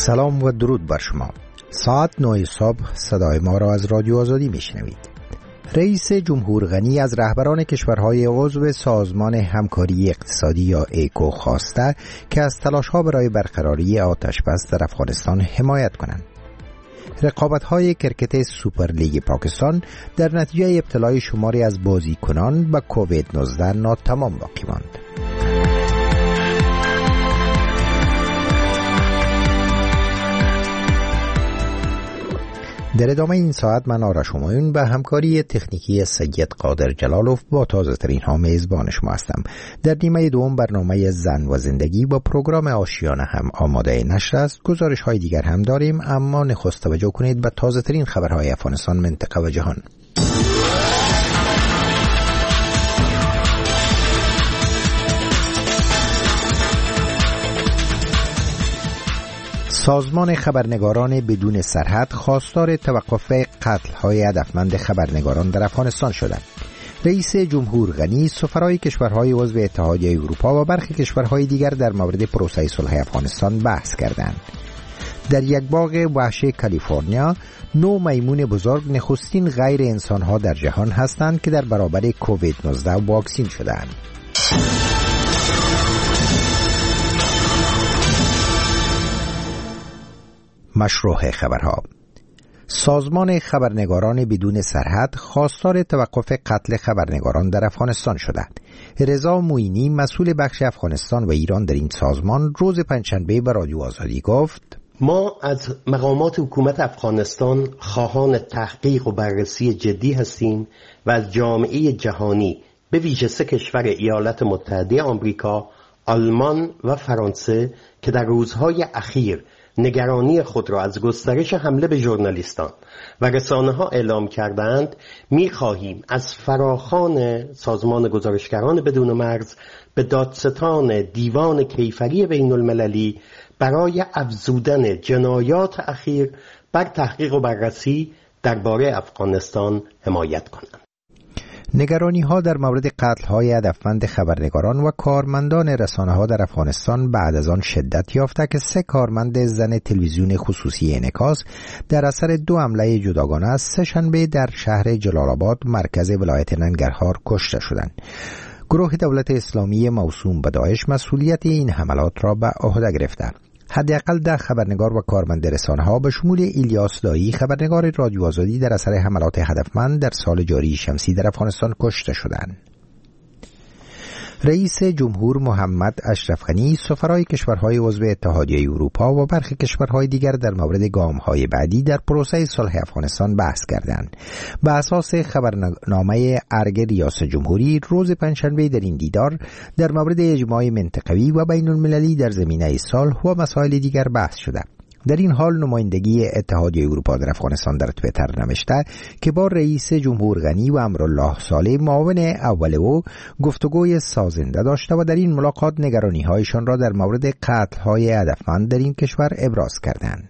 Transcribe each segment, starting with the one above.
سلام و درود بر شما. ساعت 9 صبح صدای ما را از رادیو آزادی میشنوید. رئیس جمهور غنی از رهبران کشورهای عضو سازمان همکاری اقتصادی یا ایکو خواسته که از تلاش‌ها برای برقراری آتش بس در افغانستان حمایت کنند. رقابت‌های کرکت سوپر لیگ پاکستان در نتیجه ابتلای شماری از بازیکنان به کووید 19 ناتمام باقی ماند. در ادامه این ساعت من آرش همایون به همکاری تکنیکی سید قادر جلالوف با تازه ترین ها میزبان شما هستم. در نیمه دوم برنامه زن و زندگی با پروگرام آشیانه هم آماده نشر است. گزارش های دیگر هم داریم، اما نخست توجه کنید به تازه ترین خبرهای افغانستان، منطقه و جهان. سازمان خبرنگاران بدون سرحد خواستار توقف قتل‌های هدفمند خبرنگاران در افغانستان شدند. رئیس جمهور غنی سفرای کشورهای عضو اتحادیه اروپا و برخی کشورهای دیگر در مورد پروسه صلح افغانستان بحث کردند. در یک باغ وحشی کالیفرنیا 9 میمون بزرگ نخستین غیر انسان‌ها در جهان هستند که در برابر کووید 19 واکسین شدند. مشروع خبرها. سازمان خبرنگاران بدون سرحد خواستار توقف قتل خبرنگاران در افغانستان شدند. رضا موینی مسئول بخش افغانستان و ایران در این سازمان روز پنجشنبه به رادیو آزادی گفت: ما از مقامات حکومت افغانستان خواهان تحقیق و بررسی جدی هستیم و از جامعه جهانی به ویژه 3 کشور ایالات متحده آمریکا، آلمان و فرانسه که در روزهای اخیر نگرانی خود را از گسترش حمله به ژورنالیستان و رسانه‌ها اعلام کردند، می‌خواهیم از فراخوان سازمان گزارشگران بدون مرز به دادستان دیوان کیفری بین‌المللی برای افزودن جنایات اخیر بر تحقیق و بررسی درباره افغانستان حمایت کنند. نگرانی‌ها در مورد قتل‌های هدفمند خبرنگاران و کارمندان رسانه‌ها در افغانستان بعد از آن شدت یافته که 3 کارمند زن تلویزیون خصوصی انعکاس در اثر 2 حمله جداگانه از سه‌شنبه در شهر جلال آباد مرکز ولایت ننگرهار کشته شدند. گروه دولت اسلامی موسوم به داعش مسئولیت این حملات را به عهده گرفته. حداقل 10 خبرنگار و کارمند رسانه‌ها به شمول ایلیاس دایی خبرنگار رادیو آزادی در اثر حملات هدفمند در سال جاری شمسی در افغانستان کشته شدند. رئیس جمهور محمد اشرف غنی سفرای کشورهای عضو اتحادیه اروپا و برخی کشورهای دیگر در مورد گام‌های بعدی در پروسه صلح افغانستان بحث کردند. به اساس خبرنامه ارگ ریاست جمهوری روز پنجشنبه در این دیدار در مورد اجماع منطقوی و بین‌المللی در زمینه صلح و مسائل دیگر بحث شده. در این حال نمایندگی اتحادیه اروپا در افغانستان در توییتر نوشته که با رئیس جمهور غنی و امرالله صالح معاون اول او گفتگوی سازنده داشته و در این ملاقات نگرانی‌هایشان را در مورد قتل‌های هدفمند در این کشور ابراز کردند.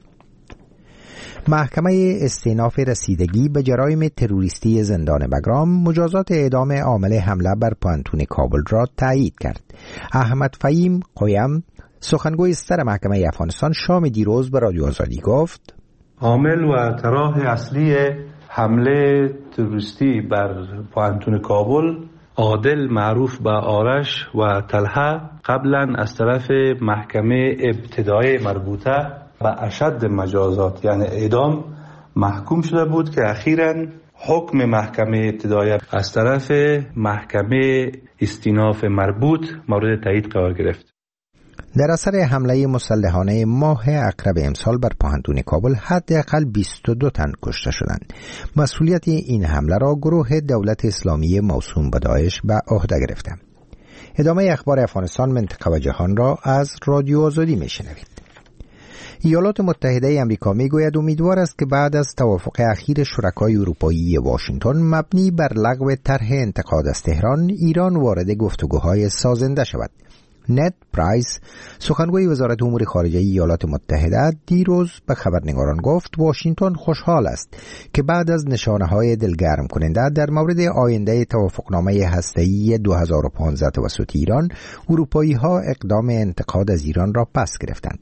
محکمه استئناف رسیدگی به جرایم تروریستی زندان بگرام مجازات اعدام عامل حمله بر پانتون کابل را تایید کرد. احمد فهیم قیم سخنگوی ستر محکمه افغانستان شام دیروز به رادیو آزادی گفت: عامل و طراح اصلی حمله تروریستی بر پانتون کابل عادل معروف به آرش و طلحه قبلا از طرف محکمه ابتدایی مربوطه به اشد مجازات یعنی اعدام محکوم شده بود که اخیراً حکم محکمه ابتدایی از طرف محکمه استئناف مربوط مورد تایید قرار گرفت. در اثر حمله مسلحانه ماه اقرب امسال بر پانتون کابل حداقل 22 تن کشته شدند. مسئولیت این حمله را گروه دولت اسلامی موسوم به داعش به عهده گرفته. ادامه اخبار افغانستان، منطقه و جهان را از رادیو آزادی میشنوید. ایالات متحده آمریکا میگوید امیدوار است که بعد از توافق اخیر شرکای اروپایی واشنگتن مبنی بر لغو طرح انتقاد از تهران، ایران وارد گفتگوهای سازنده شود. نت پرایس سخنگوی وزارت امور خارجه ایالات متحده دیروز به خبرنگاران گفت واشنگتن خوشحال است که بعد از نشانه‌های دلگرم کننده در مورد آینده توافقنامه هسته‌ای 2015 توسط ایران، اروپایی‌ها اقدام انتقاد از ایران را پس گرفتند.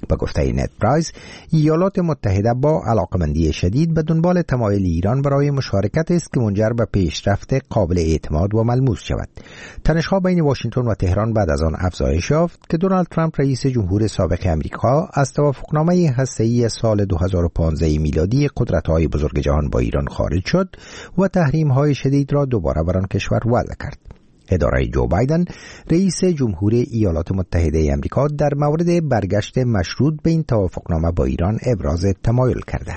به گفته نت پرایس، ایالات متحده با علاقمندی شدید به دنبال تمایل ایران برای مشارکت است که منجر به پیشرفت قابل اعتماد و ملموس شود. تنش‌ها بین واشنگتن و تهران بعد از آن افزایش یافت که دونالد ترامپ رئیس جمهور سابق آمریکا از توافقنامه هسته‌ای سال 2015 میلادی قدرت‌های بزرگ جهان با ایران خارج شد و تحریم‌های شدید را دوباره بر آن کشور وضع کرد. اداره جو بایدن رئیس جمهور ایالات متحده آمریکا در مورد برگشت مشروط به این توافقنامه با ایران ابراز تمایل کرده.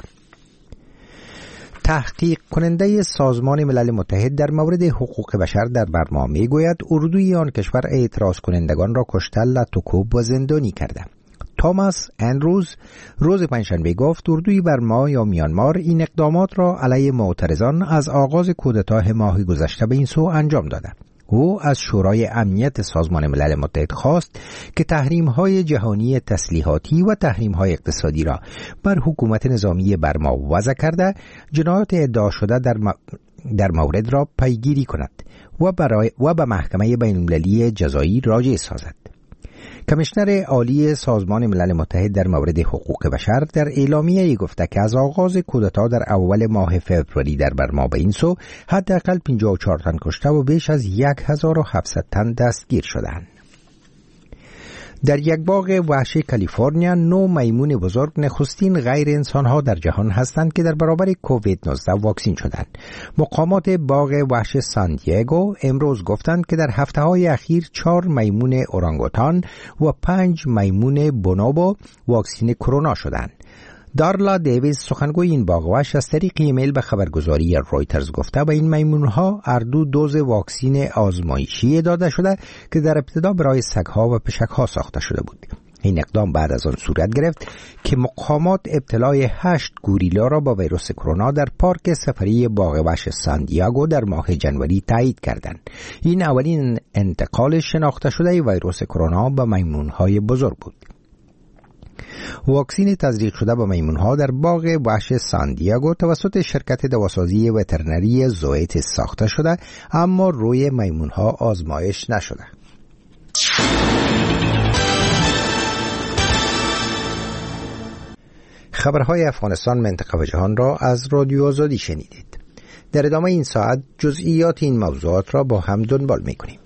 تحقیق کننده سازمان ملل متحد در مورد حقوق بشر در برما میگوید اردوی آن کشور اعتراض کنندگان را کشته، لطوکوب و زندانی کرده. توماس اندروز روز پنجشنبه گفت اردوی برما یا میانمار این اقدامات را علیه معترضان از آغاز کودتای ماه گذشته به این سو انجام داده. او از شورای امنیت سازمان ملل متحد خواست که تحریم‌های جهانی تسلیحاتی و تحریم‌های اقتصادی را بر حکومت نظامی برما وضع کرده جنایات ادعا شده در مورد را پیگیری کند و به محکمه بین‌المللی جزایی راجع سازد. کمیشنر عالی سازمان ملل متحد در مورد حقوق بشر در اعلامیه‌ای گفته که از آغاز کودتا در اول ماه فوریه در برما به این سو حداقل 54 تن کشته و بیش از 1700 تن دستگیر شدند. در یک باغ وحشی کالیفرنیا 9 میمون بزرگ نخستین غیر انسان‌ها در جهان هستند که در برابر کووید 19 واکسین شدند. مقامات باغ وحش سان دیگو امروز گفتند که در هفته‌های اخیر 4 میمون اورانگوتان و 5 میمون بونوبو واکسین کرونا شدند. دارلا دیویز سخنگوی این باغ وحش از طریق ایمیل به خبرگزاری رویترز گفته به این میمونها اردو دوز واکسین آزمایشی داده شده که در ابتدا برای سگها و پشکها ساخته شده بود. این اقدام بعد از آن صورت گرفت که مقامات ابتلای 8 گوریلا را با ویروس کرونا در پارک سفری باغ وحش سان دیگو در ماه ژانویه تایید کردند. این اولین انتقال شناخته شده ویروس کرونا به میمونهای بزرگ بود. واکسین تزریق شده به میمونها در باغ وحش سان دیگو توسط شرکت دواسازی وترنری زوئیت ساخته شده اما روی میمونها آزمایش نشده. خبرهای افغانستان، منطقه و جهان را از رادیو آزادی شنیدید. در ادامه این ساعت جزئیات این موضوعات را با هم دنبال می‌کنیم.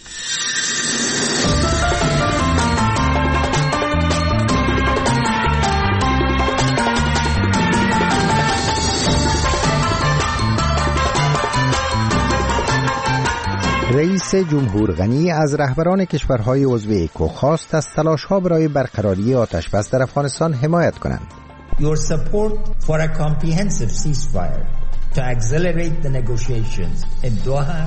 رئیس جمهور غنی از رهبران کشورهای عضو ایکو خواست از تلاش‌ها برای برقراری آتش‌بس در افغانستان حمایت کنند. Your support for a comprehensive ceasefire to accelerate the negotiations in Doha.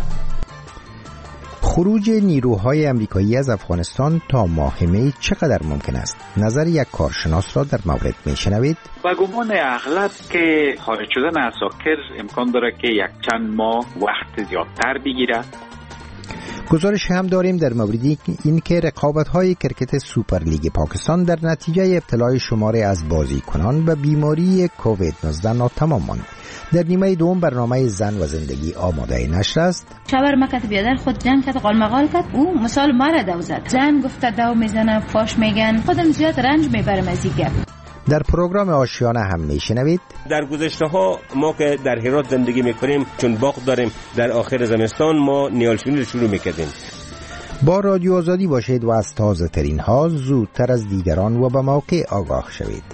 خروج نیروهای امریکایی از افغانستان تا ماه می چقدر ممکن است؟ نظر یک کارشناس را در مورد میشنوید. با گمان اغلب که خارج شدن عساکر امکان داره که یک چند ماه وقت زیادتر بگیره. گزارش هم داریم در مورد این که رقابت‌های کرکت سوپرلیگ پاکستان در نتیجه ابتلای شماری از بازیکنان به بیماری کووید 19 ناتمام ماند. در نیمه دوم برنامه زن و زندگی آماده نشر است. شبر مکت بیادر خود جنگ کرد، قالمقال کرد، او مثال ما را دو زد. زن گفته دو میزنه، فاش میگن، خودم زیاد رنج میبرم از این گپ. در پروگرام آشیانه هم میشنوید. در گذشته ها ما که در هرات زندگی میکنیم چون باغ داریم، در آخر زمستان ما نیالشونی شروع میکردیم. با رادیو آزادی باشید و از تازه ترین ها زودتر از دیگران و به موقع آگاه شوید.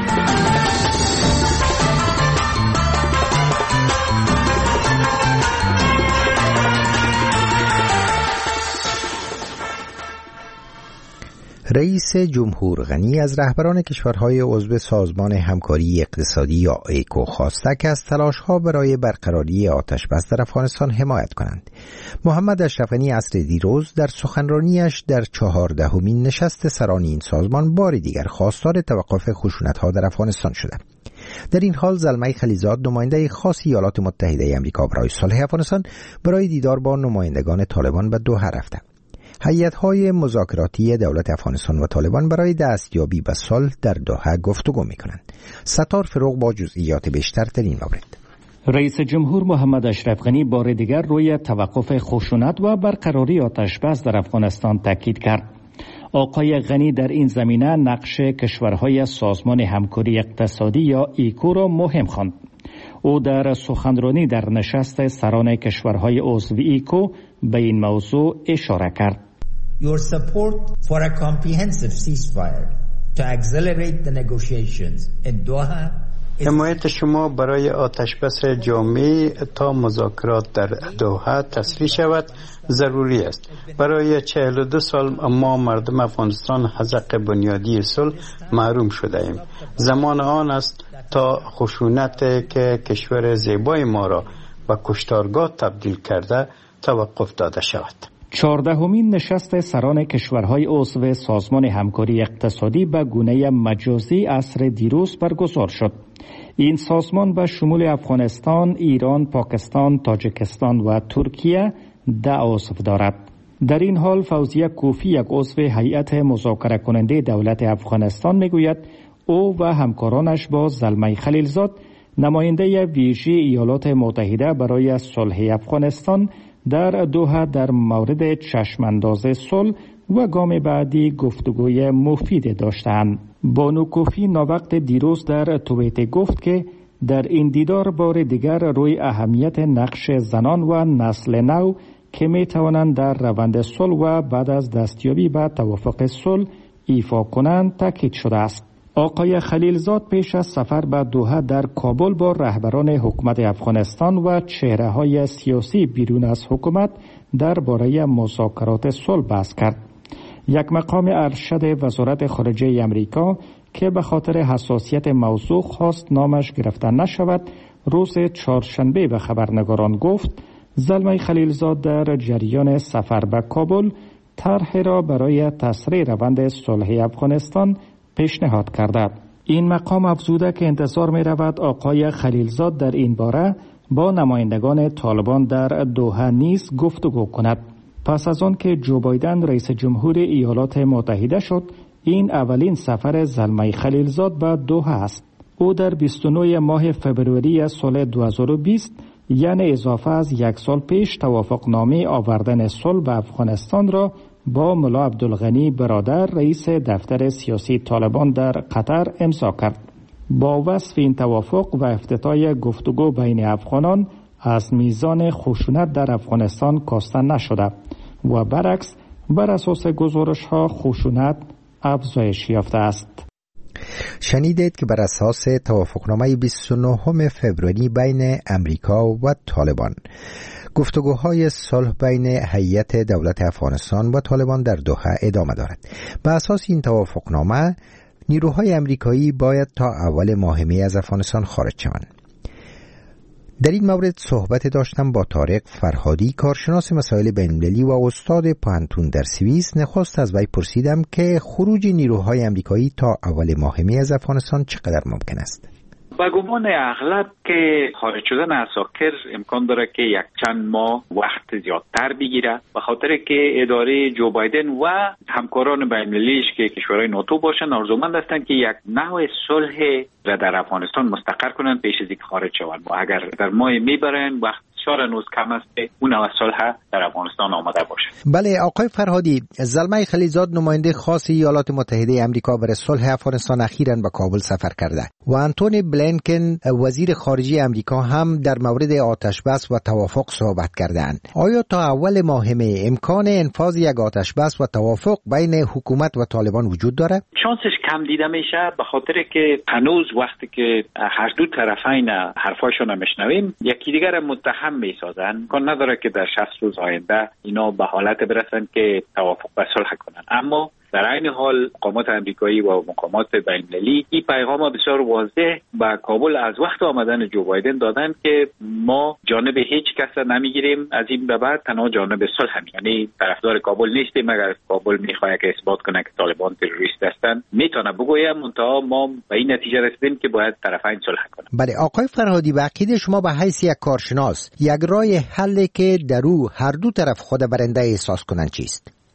رئیس جمهور غنی از رهبران کشورهای عضو سازمان همکاری اقتصادی یا ایکو خواسته که از تلاش‌ها برای برقراری آتش‌بس در افغانستان حمایت کنند. محمد اشرف غنی عصر دیروز در سخنرانیش در 14مین نشست سران این سازمان بار دیگر خواستار توقف خشونت‌ها در افغانستان شده. در این حال زلمه خلیزاد، نماینده خاص ایالات متحده آمریکا برای صلح افغانستان، برای دیدار با نمایندگان طالبان به دوحه رفته. هیئت‌های مذاکراتی دولت افغانستان و طالبان برای دستیابی به صلح در دوحه گفتگو می‌کنند. ستار فروغ با جزئیات بیشتر در این مورد. رئیس جمهور محمد اشرف غنی بار دیگر روی توقف خشونت و برقراری آتش‌بس در افغانستان تاکید کرد. آقای غنی در این زمینه نقش کشورهای سازمان همکاری اقتصادی یا ایکو را مهم خواند. او در سخنرانی در نشست سران کشورهای عضو ایکو به این موضوع اشاره کرد. Your support for a comprehensive ceasefire to accelerate the negotiations in Doha. حمایت شما برای آتشبس جامع تا مذاکرات در دوحه تسریع شود ضروری است. برای 42 سال ما مردم افغانستان حق بنیادی صلح محروم شده ایم. زمان آن است تا خشونت که کشور زیبای ما را به کشتارگاه تبدیل کرده توقف داده شود. 14مین نشست سران کشورهای عضو سازمان همکاری اقتصادی به گونه مجازی عصر دیروز برگزار شد. این سازمان به شمول افغانستان، ایران، پاکستان، تاجیکستان و ترکیه 10 عضو دارد. در این حال فوزیه کوفی، یک عضو هیئت مذاکره کننده دولت افغانستان، میگوید او و همکارانش با زلمه خلیلزاد، نماینده ویژه ایالات متحده برای صلح افغانستان، در دوحه در مورد چشمانداز صلح و گام بعدی گفتگوی مفید داشتند. بانو کوفی ناوقت دیروز در توییت گفت که در این دیدار بار دیگر روی اهمیت نقش زنان و نسل نو که می توانند در روند صلح و بعد از دستیابی به توافق صلح ایفا کنند تاکید شده است. آقای خلیلزاد پیش از سفر به دوحه در کابل با رهبران حکومت افغانستان و چهره‌های سیاسی بیرون از حکومت درباره مذاکرات صلح بحث کرد. یک مقام ارشد وزارت خارجه امریکا که به خاطر حساسیت موضوع خواست نامش گرفته نشود، روز چهارشنبه به خبرنگاران گفت زلمه خلیلزاد در جریان سفر به کابل طرحی را برای تسریع روند صلح افغانستان پیشنهاد کرده. این مقام افزوده که انتظار می رود آقای خلیلزاد در این باره با نمایندگان طالبان در دوحه نیز گفتگو کند. پس از آن که جو بایدن رئیس جمهور ایالات متحده شد، این اولین سفر زلمه خلیلزاد به دوحه است. او در 29 ماه فبروری سال 2020 یعنی اضافه از 1 سال پیش توافقنامه آوردن صلح به افغانستان را با ملا عبدالغنی برادر رئیس دفتر سیاسی طالبان در قطر امضا کرد. با وصف این توافق و افتتاح گفتگو بین افغانان از میزان خشونت در افغانستان کاسته نشده و برعکس بر اساس گزارش‌ها خشونت افزایش یافته است. شنیدید که بر اساس توافقنامه 29 فوریه بین امریکا و طالبان گفتگوهای صلح بین هیئت دولت افغانستان و طالبان در دوحه ادامه دارد. بر اساس این توافقنامه نیروهای امریکایی باید تا اول ماه می از افغانستان خارج شوند. در این مورد صحبت داشتم با طارق فرهادی، کارشناس مسائل بین‌المللی و استاد پانتون در سوئیس. نخست از وی پرسیدم که خروج نیروهای امریکایی تا اول ماه می از افغانستان چقدر ممکن است؟ با گمان اغلب که خارج شدن عساکر امکان داره که یک چند ماه وقت زیادتر بگیره، به خاطر که اداره جو بایدن و همکاران بین‌المللیش که کشورهای ناتو باشن آرزومند هستند که یک نوع صلح را در افغانستان مستقر کنند پیش از اینکه خارج شوند. و اگر در ماه می برن وقت شار هنوز کم است که اون نوع صلح در افغانستان آماده باشه. بله آقای فرهادی، زلمه خلیلزاد نماینده خاص ایالات متحده امریکا برای صلح افغانستان اخیراً به کابل سفر کرده و آنتونی بلینکن وزیر خارجه امریکا هم در مورد آتشبس و توافق صحبت کردند. آیا تا اول ماه می امکان انفاذ یک آتشبس و توافق بین حکومت و طالبان وجود داره؟ شانسش کم دیده میشه، به خاطر که هنوز وقتی که هر دو طرفین حرفاشون میشنویم یکی دیگر متهم میسازن، امکان نداره که در 60 روز آینده اینا به حالت برسن که توافق و صلح کنن. اما در عین حال مقامات امریکایی و مقامات بین‌المللی این پیغام بسیار واضح به کابل از وقت آمدن جو بایدن دادن که ما جانب هیچ کس نمیگیریم، از این به بعد تنها جانب صلح، یعنی طرفدار کابل نیستیم. اگر کابل میخواد که اثبات کنه که طالبان تروریست هستن میتونه بگویم، منتها ما به این نتیجه رسیدیم که باید طرفین صلح کنن. بله آقای فرهادی، به عقیده شما به حیث یک کارشناس یک راه حلی که در او هر دو طرف خود برنده احساس کنن چیست؟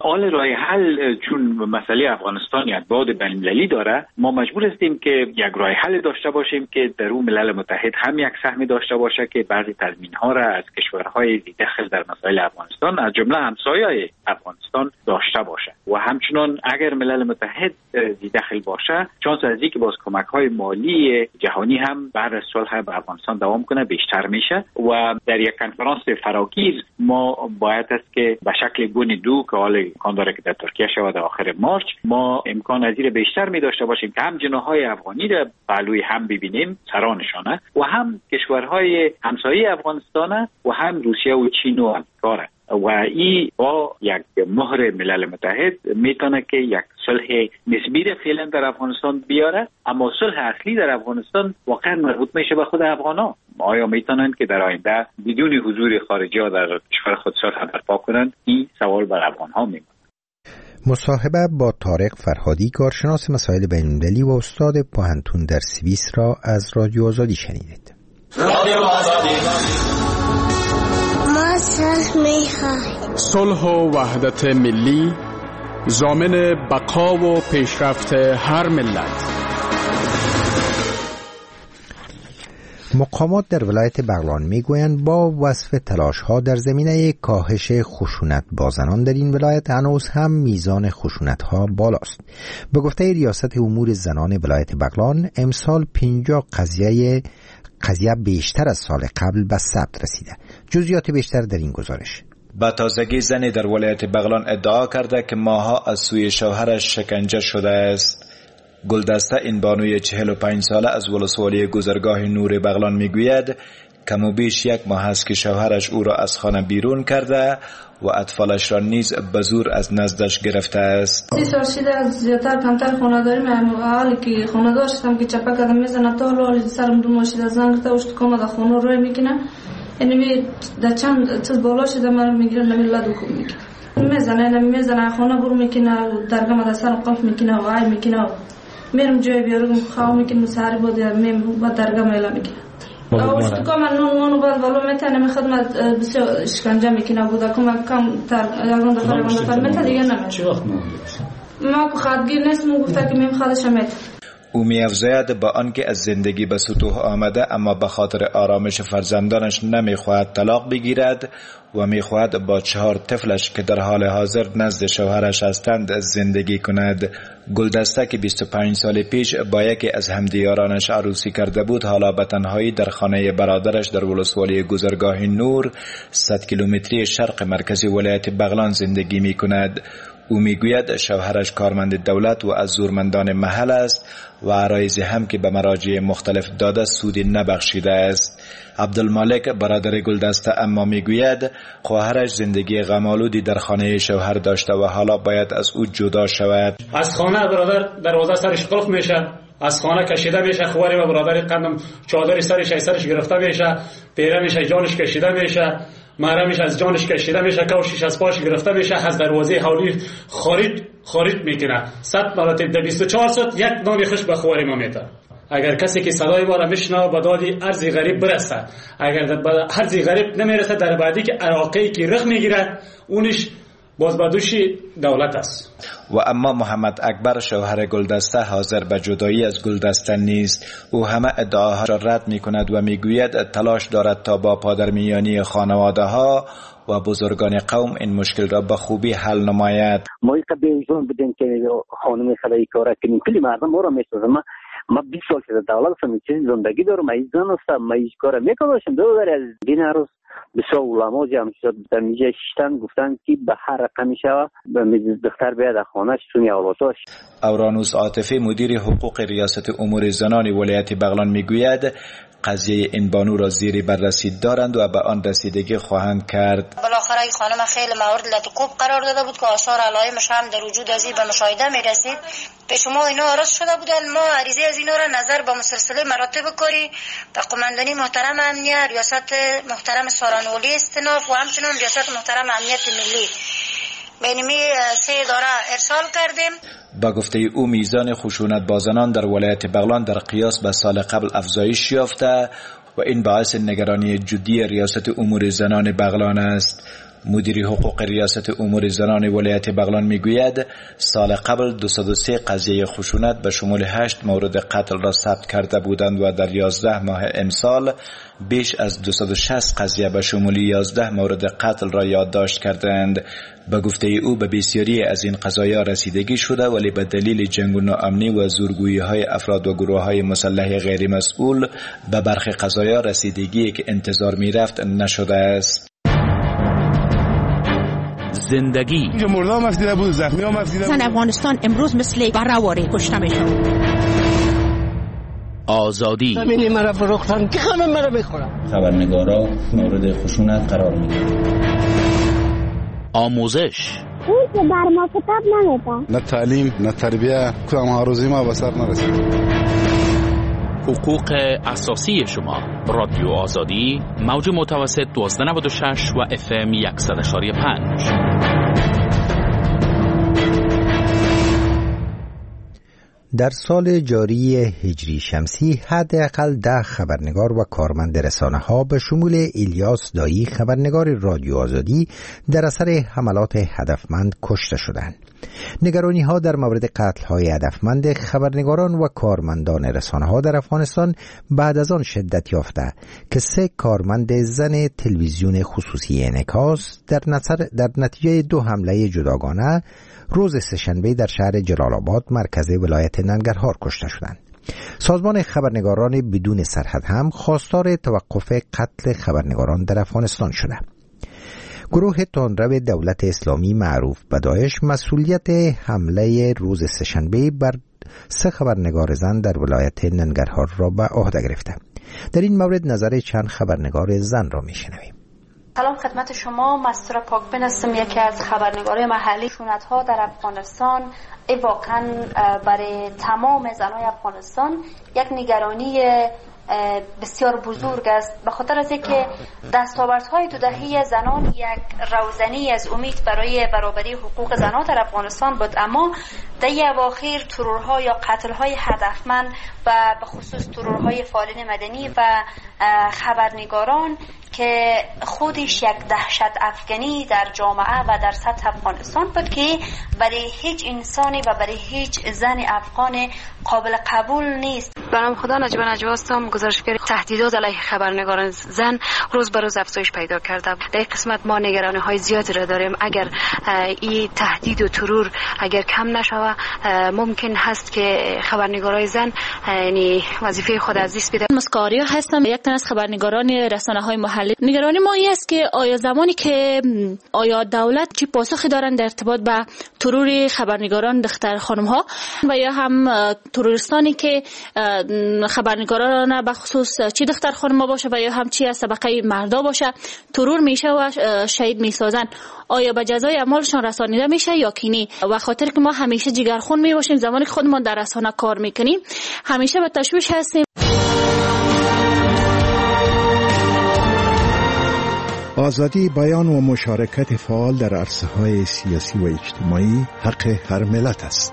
حال راه حل چون مسئله افغانستان یک بعد بین‌المللی داره، ما مجبور هستیم که یک راه حل داشته باشیم که در اون ملل متحد هم یک سهمی داشته باشه که بعضی تضمین‌ها را از کشورهای داخل در مسائل افغانستان از جمله همسایه‌های افغانستان داشته باشه و همچنان اگر ملل متحد داخل باشه چانس از اینکه باز کمک‌های مالی جهانی هم بعد از صلح به افغانستان دوام کنه بیشتر میشه و در یک کنفرانس فراگیر ما باید است که به شکل گون دو که حال امکان داره که در ترکیه شود آخر مارچ ما امکان از این بیشتر می داشته باشیم که هم جناح‌های افغانی را پهلوی هم ببینیم سرانشانه و هم کشورهای همسایه افغانستان و هم روسیه و چین و امریکا و این با یک مهر ملل متحد میتونه که یک صلح نسبی را فعلا در افغانستان بیاره، اما صلح اصلی در افغانستان واقعا مربوط میشه به خود افغانا. آیا میتونن که در آینده بدون حضور خارجی ها در کشور خود صلح برپا کنند؟ این سوال بر افغان ها میمونه. مصاحبه با طارق فرهادی، کارشناس مسائل بین‌المللی و استاد پوهنتون در سوئیس را از رادیو آزادی شنیدید. رادیو آزادی. ما صلح می‌خواهیم. صلح و وحدت ملی ضامن بقا و پیشرفت هر ملت. مقامات در ولایت بغلان میگویند با وصف تلاش‌ها در زمینه کاهش خشونت با زنان در این ولایت هنوز هم میزان خشونت‌ها بالاست. به گفته ریاست امور زنان ولایت بغلان امسال 50 قضیه بیشتر از سال قبل به ثبت رسیده. جزئیات بیشتر در این گزارش. با تازگی زنی در ولایت بغلان ادعا کرده که ماها از سوی شوهرش شکنجه شده است. گلدسته این بانوی 45 ساله از ولسوالی گذرگاه نور بغلان میگوید کم و بیش 1 ماه است که شوهرش او را از خانه بیرون کرده و اطفالش را نیز به زور از نزدش گرفته است. 30 سال شده از زیادتر کمتر خانه داریم. حالی که خانه داشتم که چپک کردم میزنه تا حالی سرم دو ماشید زنگ تا اشت کامه در خانه روی میکنه، یعنی در چند چیز بالا شده من میگیره نمی لدو کم میکنه میزنه خانه برو میکنه درگاه در سرم قلف میکنه و عی میکنه میرم جای بیارم خواه میکنم مسحری بود میم با درگاه میلا میکنه اوشت که من نونو باید ولو میتنه میخدمت بسیار اشکنجه میکنه بوده که من کم تر یکون دفر میتن دیگه نمید. چی وقت ما که خودگیر نیستم گفته که میم خودش میتن. او می‌افزاید با آنکه از زندگی به سطوح آمده اما به خاطر آرامش فرزندانش نمیخواهد طلاق بگیرد و میخواهد با 4 طفلش که در حال حاضر نزد شوهرش هستند زندگی کند. گلدسته که 25 سال پیش با یکی از همدیارانش عروسی کرده بود حالا به تنهایی در خانه برادرش در ولسوالی گذرگاه نور 100 کیلومتری شرق مرکزی ولایت بغلان زندگی می کند. او میگوید شوهرش کارمند دولت و از زورمندان محل است و عرایضی هم که به مراجع مختلف داده سودی نبخشیده است. عبدالمالک برادر گلدسته اما میگوید خواهرش زندگی غم‌آلودی در خانه شوهر داشته و حالا باید از او جدا شود. از خانه برادر دروازه سرش قلف میشه، از خانه کشیده میشه، خواری و برادر قندم چادر سرش گرفته میشه، پیرنش جانش کشیده میشه، محرمش از جانش کشیده میشه، کفشش از پاش گرفته میشه، از دروازه حولی خارج میکنه. 100 مراتب در 24 ساعت یک نان خوش به خواری ما میده. اگر کسی که صدای ما را میشنوه به دادی ارزی غریب برسه، اگر به ارزی غریب نمیرسه در بعدی که عراقی که رخ میگیره اونش باز بدوشی دولت است. و اما محمد اکبر شوهر گلدسته حاضر به جدایی از گلدسته نیست. او همه ادعاها را رد میکند و میگوید تلاش دارد تا با پادرمیانی خانواده ها و بزرگان قوم این مشکل را به خوبی حل نماید. ما بیزون بودیم که خانم خلایی کار کنیم، کلی مردم ما را میسازم. ما 20 سال که در دولت زندگی دارم، من زن هستم، من هیچ کار میکنم. دو از دین عروض بسیار علما جمع شد در میجه شیشتن گفتن که به هر رقمی شود دختر بیاد خانهش سونی اولاداش. اورانوس عاطفی مدیر حقوق ریاست امور زنان ولایت بغلان میگوید قضیه این بانو را زیر بررسی دارند و به آن رسیدگی خواهند کرد. بالاخره این خانم خیلی مورد لطکوب قرار داده بود که آثار علائمش هم در وجود از این به مشاهده می رسید. پیش ما اینا عرض شده بودن، ما عریضه از اینا را نظر به مسلسله مراتب کاری به قماندانی محترم امنیت، ریاست محترم سارانولی استناف و همچنین ریاست محترم امنیت ملی بینمی 3 اداره ارسال کردیم. با گفته او میزان خشونت با زنان در ولایت بغلان در قیاس به سال قبل افزایش یافته و این باعث نگرانی جدی ریاست امور زنان بغلان است. مدیر حقوق ریاست امور زنان ولایت بغلان میگوید سال قبل 203 قضیه خشونت به شمول 8 مورد قتل را ثبت کرده بودند و در 11 ماه امسال بیش از 260 قضیه به شمول 11 مورد قتل را یادداشت کردند. به گفته او به بسیاری از این قضایا رسیدگی شده ولی به دلیل جنگ و ناامنی و زورگویی های افراد و گروه های مسلح غیر مسئول به برخی قضایا رسیدگی که انتظار می رفت نشده است. زندگی اینجا مردم مفیده بود، زخمی ها مفیده بود. افغانستان امروز مثل برآوری کشته میشد. آزادی زمینی مرا فروختن که همه مرا بخورم. خبرنگارا مورد خشونت قرار میگیرند. آموزش اون که بر ما کتاب نمیده. نه تعلیم نه تربیه کدام هاروزی ما به سر نرسید. حقوق اساسی شما. رادیو آزادی موج متوسط 1296 و FM 100.5. در سال جاری هجری شمسی حداقل 10 خبرنگار و کارمند رسانه‌ها به شمول الیاس دایی خبرنگار رادیو آزادی در اثر حملات هدفمند کشته شدند. نگرانی‌ها در مورد قتل‌های هدفمند خبرنگاران و کارمندان رسانه‌ها در افغانستان بعد از آن شدت یافته که 3 کارمند زن تلویزیون خصوصی انعکاس در نتیجه 2 حمله جداگانه روز سه‌شنبه در شهر جلال آباد مرکز ولایت ننگرهار کشته شدند. سازمان خبرنگاران بدون سرحد هم خواستار توقف قتل خبرنگاران در افغانستان شده. گروه تندرو دولت اسلامی معروف به داعش مسئولیت حمله روز سه‌شنبه بر 3 خبرنگار زن در ولایت ننگرهار را به عهده گرفته. در این مورد نظر چند خبرنگار زن را میشنویم. سلام خدمت شما، مستر پاکبین هستم، یکی از خبرنگارای محلی خشونت‌ها در افغانستان. ای واقعا برای تمام زنای افغانستان یک نگرانی بسیار بزرگ است، به خاطر از اینکه دستاوردهای 2 دهه زنان یک روزنی از امید برای برابری حقوق زنان در افغانستان بود، اما در اواخر ترورها یا قتلهای هدفمند و به خصوص ترورهای فعالین مدنی و خبرنگاران که خودش یک دهشت افغانی در جامعه و در سطح افغانستان بود که برای هیچ انسانی و برای هیچ زن افغان قابل قبول نیست. برام خدا نجیب نجواستم گزارشگر تهدیدات علیه خبرنگاران زن روز به روز افزایش پیدا کرده. در این قسمت ما نگرانی های زیادی را داریم. اگر این تهدید و ترور اگر کم نشوه ممکن هست که خبرنگارای زن یعنی وظیفه خود از دست بده. مسکاریا هستم، یک تن از خبرنگاران رسانه‌های محلی. نگرانی ما این است که آیا زمانی که دولت چی پاسخی دارند در ارتباط با ترور خبرنگاران دختر خانم ها و یا هم تروریستانی که خبرنگاران به خصوص چی دختر خانم ها باشه و یا هم چی از طبقه مردا باشه ترور میشه و شهید میسازن، آیا به جزای اعمالشان رسانیده میشه یا کی؟ و خاطر که ما همیشه جگرخون می باشیم زمانی که خودمون در رسانه کار میکنیم همیشه به تشویش هستیم. آزادی بیان و مشارکت فعال در عرصه‌های سیاسی و اجتماعی حق هر ملت است.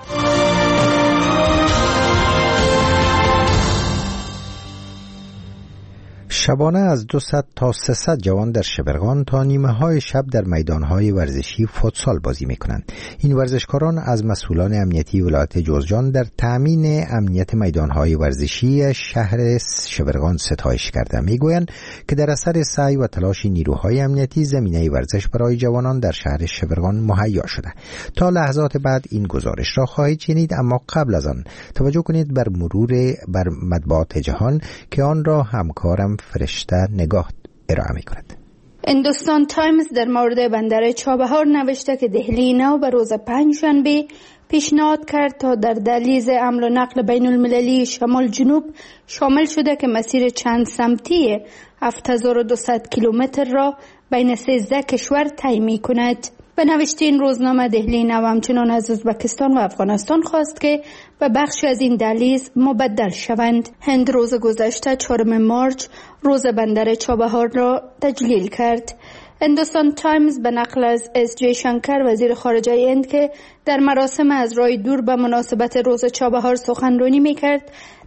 شبانه از 200 تا 300 جوان در شبرغان تا نیمه های شب در میدانهای ورزشی فوتسال بازی میکنند. این ورزشکاران از مسئولان امنیتی ولایت جوزجان در تامین امنیت میدانهای ورزشی شهر شبرغان ستایش کرده. میگویند که در اثر سعی و تلاش نیروهای امنیتی زمینه ورزش برای جوانان در شهر شبرغان مهیا شده. تا لحظات بعد این گزارش را خواهید شنید، اما قبل از آن توجه کنید بر مرور بر مطبوعات جهان که آن را همکارم فرشته نگاه ارائه می کند. هندوستان تایمز در مورد بندر چابهار نوشته که دهلی نو به روز پنجشنبه پیشنهاد کرد تا در دهلیز حمل و نقل بین المللی شمال جنوب شامل شده که مسیر چند سمتی 7200 کیلومتر را بین 13 کشور طی می کند. به نوشته این روزنامه دهلی نو همچنان از ازبکستان و افغانستان خواست که به بخشی از این دهلیز مبدل شوند. هند روز گذشته 4 مارچ روز بندر چابهار را تجلیل کرد. هندوستان تایمز به نقل از اس جی شنکر وزیر خارجه هند که در مراسم از راه دور به مناسبت روز چابهار سخنرانی می‌کرد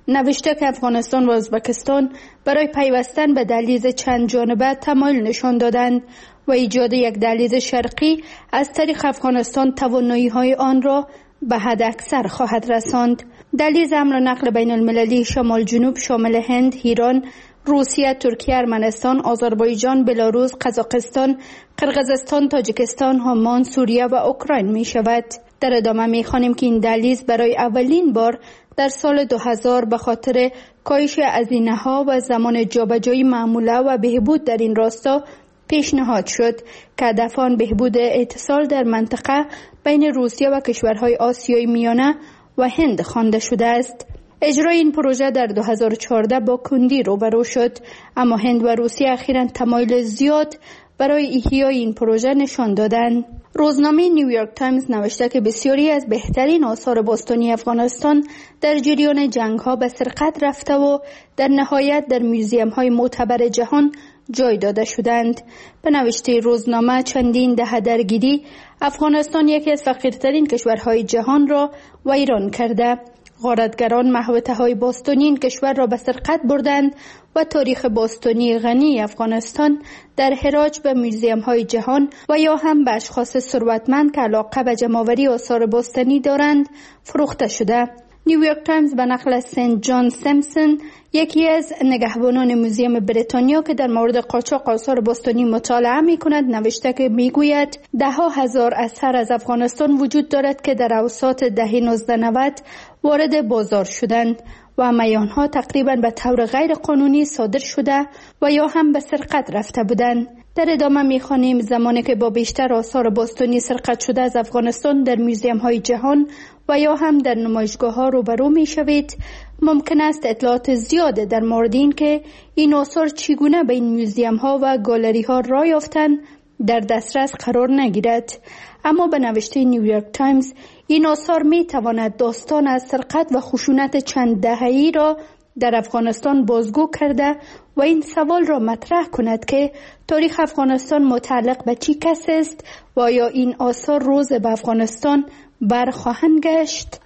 نوشته که افغانستان و ازبکستان برای پیوستن به دهلیز چند جانبه تمایل نشان دادند و ایجاد یک دهلیز شرقی از طریق افغانستان توانایی‌های آن را به حد اکثر خواهد رساند. دهلیز حمل و نقل بین المللی شمال جنوب شامل هند، ایران، روسیه، ترکیه، ارمنستان، آذربایجان، بلاروس، قزاقستان، قرقیزستان، تاجیکستان، عمان، سوریه و اوکراین می شود. در ادامه می خوانیم که این دهلیز برای اولین بار در سال 2000 به خاطر کاهش هزینه‌ها و زمان جابجایی معموله و بهبود در این راستا پیشنهاد شد که هدف آن بهبود اتصال در منطقه بین روسیه و کشورهای آسیای میانه و هند خوانده شده است. اجرای این پروژه در 2014 با کندی روبرو شد، اما هند و روسیه اخیراً تمایل زیاد برای احیای این پروژه نشان دادند. روزنامه نیویورک تایمز نوشته که بسیاری از بهترین آثار باستانی افغانستان در جریان جنگ‌ها به سرقت رفته و در نهایت در موزیم‌های معتبر جهان جای داده شدند. به نوشته روزنامه چندین دهه درگیری افغانستان یکی از فقیرترین کشورهای جهان را ویران کرده. غارتگران محوطه‌های باستانی این کشور را به سرقت بردند و تاریخ باستانی غنی افغانستان در حراج به موزیم‌های جهان و یا هم به اشخاص ثروتمند که علاقه به جمع‌آوری آثار باستانی دارند فروخته شده. نیویورک تایمز به نقل از سنت جان سیمپسون، یکی از نگهبانان موزیم بریتانیا که در مورد قاچاق آثار باستانی مطالعه می‌کند، نوشته که می‌گوید ده‌ها هزار اثر از افغانستان وجود دارد که در اواسط دهه 1990 وارد بازار شدند و همه آنها تقریباً به طور غیر قانونی صادر شده و یا هم به سرقت رفته بودند. در ادامه می‌خوانیم زمانی که با بیشتر آثار باستانی سرقت شده از افغانستان در موزیم‌های جهان و یا هم در نمایشگاه‌ها روبرو می‌شوید، ممکن است اطلاعات زیاده در مورد این که این آثار چگونه به این موزیم‌ها و گالری‌ها راه یافتند در دسترس قرار نگیرد. اما به نوشته نیویورک تایمز این آثار می‌تواند داستان از سرقت و خشونت چند دهه‌ای را در افغانستان بازگو کرده و این سوال را مطرح کند که تاریخ افغانستان متعلق به چه کس است و آیا این آثار روز به افغانستان برخواهند گشت؟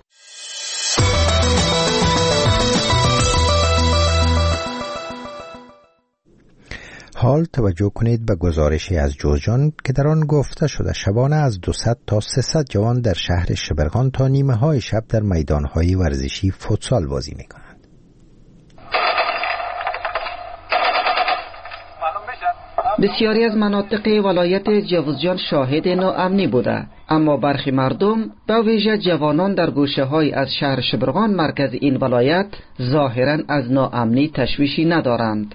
حال توجه کنید به گزارشی از جوزجان که در آن گفته شده شبانه از 200 تا 300 جوان در شهر شبرغان تا نیمه های شب در میدانهای ورزشی فوتسال بازی می کنند. بسیاری از مناطق ولایت جوزجان شاهد ناامنی بوده، اما برخی مردم به ویژه جوانان در گوشه‌های از شهر شبرغان مرکز این ولایت ظاهراً از ناامنی تشویشی ندارند.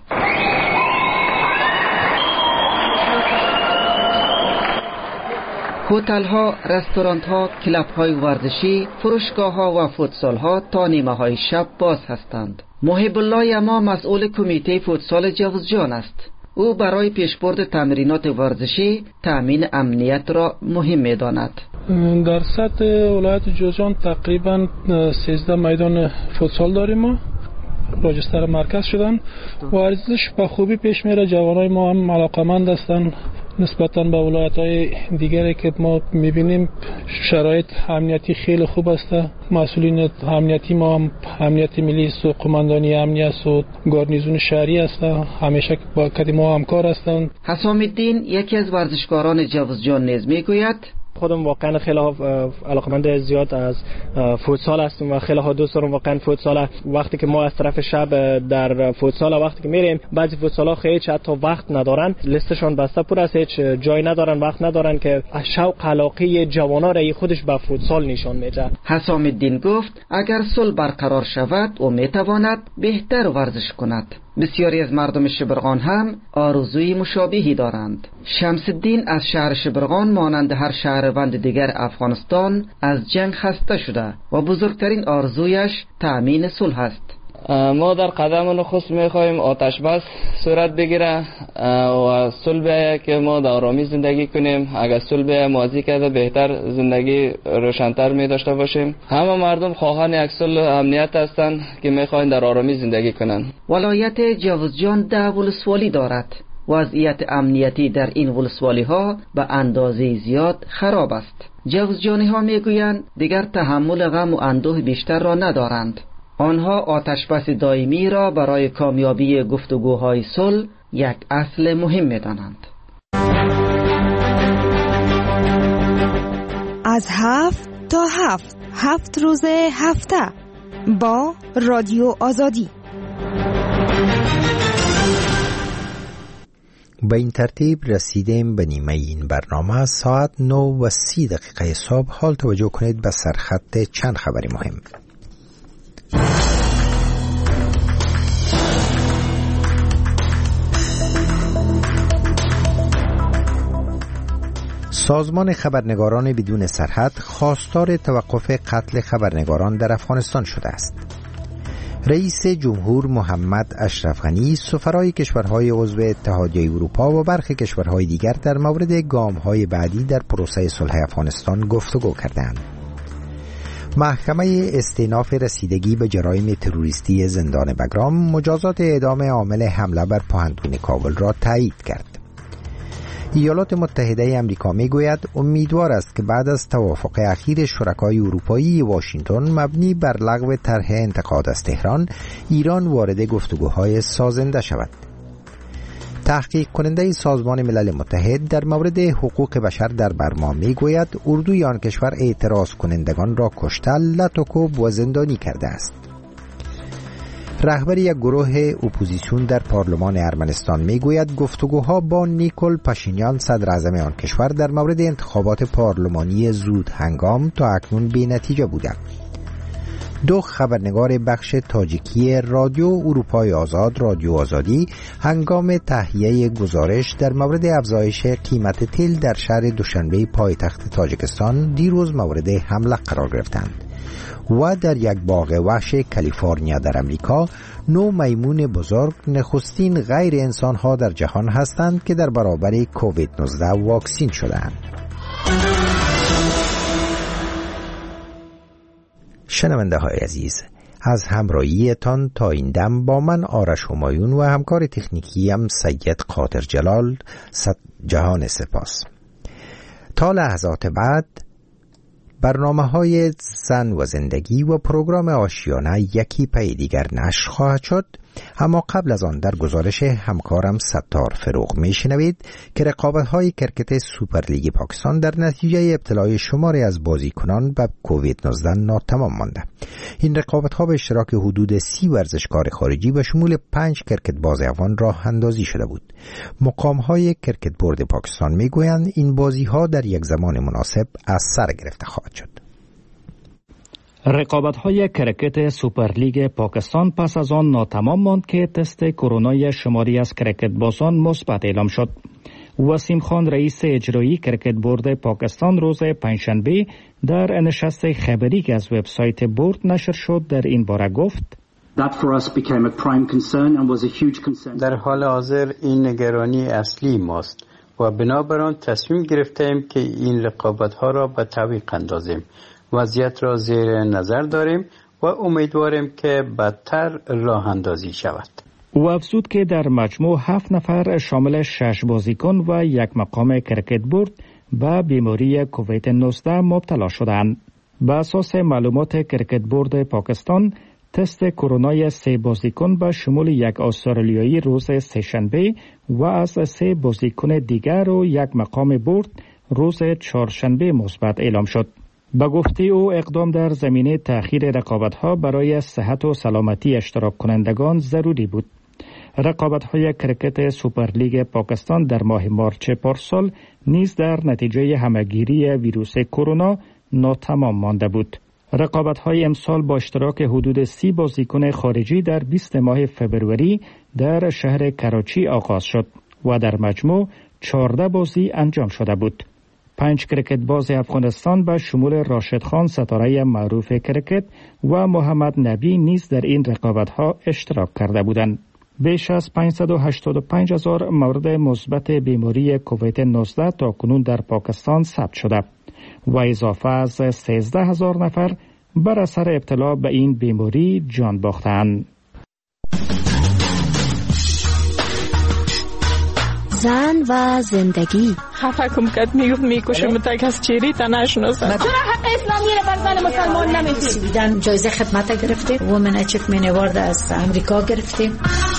هتل‌ها، رستوران‌ها، کلب‌های ورزشی، فروشگاه‌ها و فوتسال‌ها تا نیمه‌های شب باز هستند. محب الله یما مسئول کمیته فوتسال جوزجان است. او برای پیشبرد تمرینات ورزشی تامین امنیت را مهم می‌داند. در سطح ولایت جوزجان تقریباً 13 میدان فوتسال داریم ما. راجستر مرکز شدن ورزش به خوبی پیش میره. جوانای ما هم علاقمند هستند نسبتاً به ولایت‌های دیگری که ما می‌بینیم. شرایط امنیتی خیلی خوب است. مسئولین امنیتی ما هم امنیت ملی است و قماندانی امنیت و گارنیزون شهری است، همیشه با ما همکار هستند. حسام الدین یکی از ورزشکاران جوزجان نیز میگوید خودم واقعا خیلی علاقمند زیاد از فوتسال هستم و خیلی دوست دارم واقعا فوتسال. وقتی که ما از طرف شب در فوتسال وقتی که میریم بعضی فوتسال‌ها خیلی حتی وقت ندارن، لیستشون بسته پر است، هیچ جای ندارن، وقت ندارن که شوق علاقه جوانا را خودش به فوتسال نشان میده. حسام الدین گفت اگر صلح برقرار شود او میتواند بهتر ورزش کند. بسیاری از مردم شبرغان هم آرزوی مشابهی دارند. شمس الدین از شهر شبرغان مانند هر شهروند دیگر افغانستان از جنگ خسته شده و بزرگترین آرزویش تأمین صلح است. ما در قدم نخست میخواهیم آتش بس صورت بگیره و صلح که ما در آرامی زندگی کنیم. اگر صلح ماضی کرده بهتر زندگی روشن‌تر می داشته باشیم. همه مردم خواهان یک صلح امنیت هستند که میخواهند در آرامی زندگی کنند. ولایت جوزجان 10 ولسوالی دارد. وضعیت امنیتی در این ولسوالی ها به اندازه زیاد خراب است. جوزجانی ها میگویند دیگر تحمل غم و اندوه بیشتر را ندارند. آنها آتشبس دائمی را برای کامیابی گفتگوهای صلح یک اصل مهم می‌دانند. از 7 تا 7 روز هفته با رادیو آزادی. به این ترتیب رسیدیم به نیمه این برنامه. ساعت 9:30 صبح. حال توجه کنید به سرخط چند خبری مهم. سازمان خبرنگاران بدون سرحد خواستار توقف قتل خبرنگاران در افغانستان شده است. رئیس جمهور محمد اشرف غنی سفرای کشورهای عضو اتحادیه اروپا و برخی کشورهای دیگر در مورد گام‌های بعدی در پروسه صلح افغانستان گفتگو کردند. محکمه استئناف رسیدگی به جرایم تروریستی زندان بگرام مجازات اعدام عامل حمله بر پوهنتون کابل را تایید کرد. ایالات متحده آمریکا میگوید امیدوار است که بعد از توافق اخیر شرکای اروپایی واشنگتن مبنی بر لغو طرح انتقاد از تهران، ایران وارد گفتگوهای سازنده شود. تحقیق کننده سازمان ملل متحد در مورد حقوق بشر در برما میگوید اردوی آن کشور اعتراض کنندگان را کشته، لطوکوب و زندانی کرده است. رهبر یک گروه اپوزیسیون در پارلمان ارمنستان میگوید گفتگوها با نیکول پاشینیان صدر اعظم آن کشور در مورد انتخابات پارلمانی زود هنگام تا اکنون بی نتیجه بوده. 2 خبرنگار بخش تاجیکی رادیو اروپای آزاد رادیو آزادی هنگام تهیه گزارش در مورد افزایش قیمت تیل در شهر دوشنبه پایتخت تاجیکستان دیروز مورد حمله قرار گرفتند. و در یک باغ وحش کالیفرنیا در امریکا 9 میمون بزرگ نخستین غیر انسان‌ها در جهان هستند که در برابر کووید 19 واکسین شدند. شنونده های عزیز، از همراهیتان تا این دم با من آرش همایون و همکار تکنیکیم سید قادر جلال جهان سپاس. تا لحظات بعد برنامه‌های زن و زندگی و پروگرام آشیانه یکی پی دیگر نشر خواهد شد، اما قبل از آن در گزارش همکارم ستار فروغ میشنوید که رقابت‌های کرکت سوپرلیگ پاکستان در نتیجه ابتلای شماری از بازیکنان به کووید 19 ناتمام مانده. این رقابت‌ها به اشتراک حدود 30 ورزشکار خارجی به شمول 5 کرکت باز افغان راه اندازی شده بود. مقام‌های کرکت بورد پاکستان میگویند این بازی‌ها در یک زمان مناسب از سر گرفته خواهد شد. رقابت‌های کرکت سوپرلیگ پاکستان پس از آن ناتمام ماند که تست کرونای شماری از کرکت بازان مثبت اعلام شد. وسیم خان رئیس اجرایی کرکت بورد پاکستان روز پنجشنبه در نشست خبری که از وبسایت بورد نشر شد در این باره گفت: در حال حاضر این نگرانی اصلی ماست و بنابراین تصمیم گرفتیم که این رقابت‌ها را به تعویق اندازیم. وضعیت را زیر نظر داریم و امیدواریم که بدتر راه اندازی شود. او افزود که در مجموع 7 نفر شامل 6 بازیکن و 1 مقام کرکت بورد به بیماری کووید 19 مبتلا شدند. به اساس معلومات کرکت بورد پاکستان، تست کرونای 3 بازیکن به شمول 1 استرالیایی روز سه‌شنبه و از 3 بازیکن دیگر و 1 مقام بورد روز چهارشنبه مثبت اعلام شد. به گفته او اقدام در زمینه تأخیر رقابت‌ها برای صحت و سلامتی اشتراک کنندگان ضروری بود. رقابت‌های کرکت سوپرلیگ پاکستان در ماه مارچ پارسال نیز در نتیجه همه‌گیری ویروس کرونا ناتمام مانده بود. رقابت‌های امسال با اشتراک حدود 30 بازیکن خارجی در 20 ماه فبروری در شهر کراچی آغاز شد و در مجموع 14 بازی انجام شده بود. 5 کرکت باز افغانستان به شمول راشد خان ستاره معروف کرکت و محمد نبی نیز در این رقابت‌ها اشتراک کرده بودند. بیش از 585,000 مورد مثبت بیماری کووید 19 تا کنون در پاکستان ثبت شده و اضافه از 13,000 نفر بر اثر ابتلا به این بیماری جان باختند. زن و زندگی. خفه کم کد میکشه متکس چیری تا نشناسن. چرا حق اسلامی رو بر زن مسلمان نمیدید؟ سویدن جایزه خدمت گرفته، وومن اچیومنت اوارد از امریکا گرفتیم.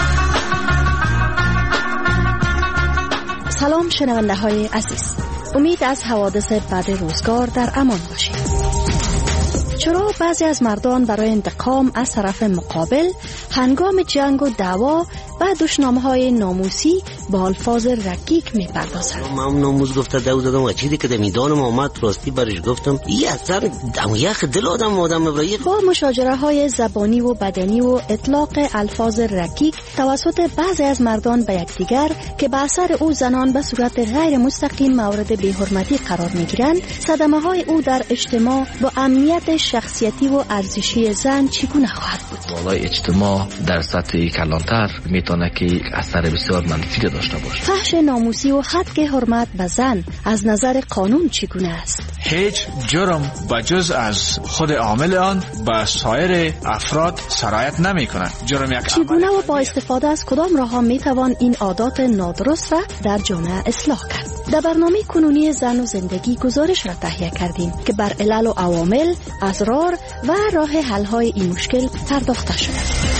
سلام شنونده های عزیز، امید از حوادث بد روزگار در امان باشید. چرا بعضی از مردان برای انتقام از طرف مقابل هنگام جنگ و دعوا و دشنامه‌های ناموسی با الفاظ رکیک می‌پردازند؟ من ناموس گفته دو زدم و چیزی که میدانم اومد راستی برش گفتم یه اثر دمیخ دل آدم برای با مشاجره‌های زبانی و بدنی و اطلاق الفاظ رکیک توسط بعضی از مردان به یکدیگر که به اثر او زنان به صورت غیر مستقیم مورد بی‌حرمتی قرار می‌گیرند، صدمه‌های او در اجتماع با امنیت شخصیتی و ارزشی زن چگونه خواهد بود؟ والای اجتماع در سطح کلانتر میتونه که اثر بسیار منفی داشته باشه. فحش ناموسی و حق حرمت به زن از نظر قانون چگونه است؟ هیچ جرم به جز از خود عامل آن به سایر افراد سرایت نمی کند. جرم یک چگونه و با استفاده از کدام راه ها می توان این عادات نادرست را در جامعه اصلاح کرد؟ در برنامه کنونی زن و زندگی گزارش را تهیه کردیم که بر علل و عوامل، اسرار و راه حل های این مشکل پرداخته شده.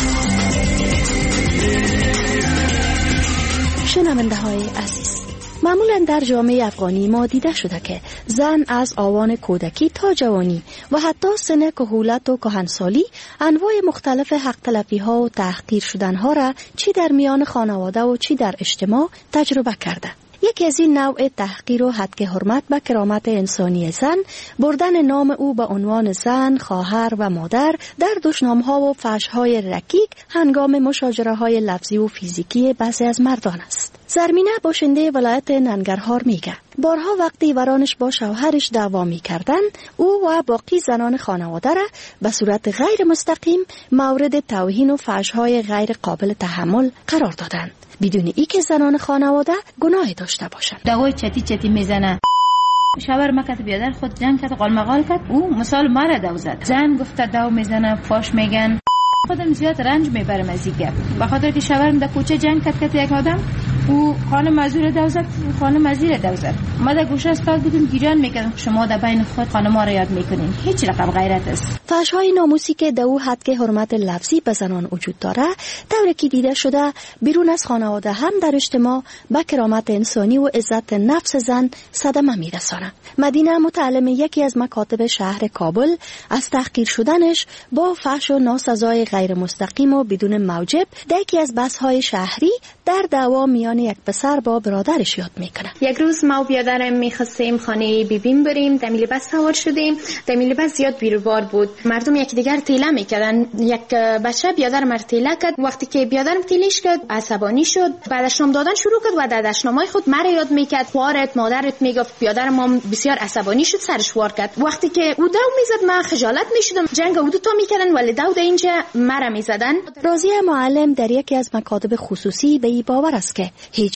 شنونده های عزیز، معمولا در جامعه افغانی ما دیده شده که زن از آوان کودکی تا جوانی و حتی سن کهولت و کهنسالی انواع مختلف حق تلفی ها و تحقیر شدن ها را چی در میان خانواده و چی در اجتماع تجربه کرده. یکی از این نوع تحقیر و حق حرمت به کرامت انسانی زن، بردن نام او به عنوان زن، خواهر و مادر در دشنام‌ها و فحش‌های رکیک هنگام مشاجره‌های لفظی و فیزیکی بعضی از مردان است. زرمینه باشنده ولایت ننگرهار میگه بارها وقتی ورانش با شوهرش دعوا میکردن، او و باقی زنان خانواده را به صورت غیر مستقیم مورد توهین و فحش‌های غیر قابل تحمل قرار دادند، بدون ای که زنان خانواده گناهی داشته باشند. دوای چتی میزنه. شوهر مکت بیادر خود جنگ کرد، قالمقال کرد، او مثال مرا دو زد. زن گفته دو میزنه، فاش میگن. خودم زیاد رنج میبرم از این گپ، به خاطر که شوهرم در کوچه جنگ کرد یک آدم، او خانم مزور دو زد، خانم مزیر دو زد. ما در گوشه استاد بودیم گیران میکردیم شما در بین خود خانم‌ها را یاد میکنین، هیچ رقم غیرت است. فحش‌های ناموسی که در او حد حرمت لفظی به زنان وجود داره، طوری که دیده شده بیرون از خانواده هم در اجتماع به کرامت انسانی و عزت نفس زن صدمه میرسانه. مدینه متعلم یکی از مکاتب شهر کابل از تحقیر شدنش با فحش و ناسزای غیر مستقیم و بدون موجب در یکی از بحث‌های شهری در دعوا میان یک پسر با برادرش یاد میکنه. یک روز ما و برادرم میخواستیم خانه بیبیم بریم، در میلیبس سوار شدیم. در میلیبس زیاد بیروبار بود، مردم یکی دیگر تیله میکردن. یک بچه برادرم رو تیله کرد. وقتی که برادرم تیلش کرد عصبانی شد، بعدش نام دادن شروع کرد و در دشنامای خود مرا یاد میکرد، خوارت مادرت میگفت. برادرم بسیار عصبانی شد، سرش وار کرد. وقتی که او دو میزد من خجالت میشدم، جنگ او دو تا میکردن ولی دو اینجا مرا میزدن. راضیه معلم در یکی از مکاتب خصوصی به این باور است که هیچ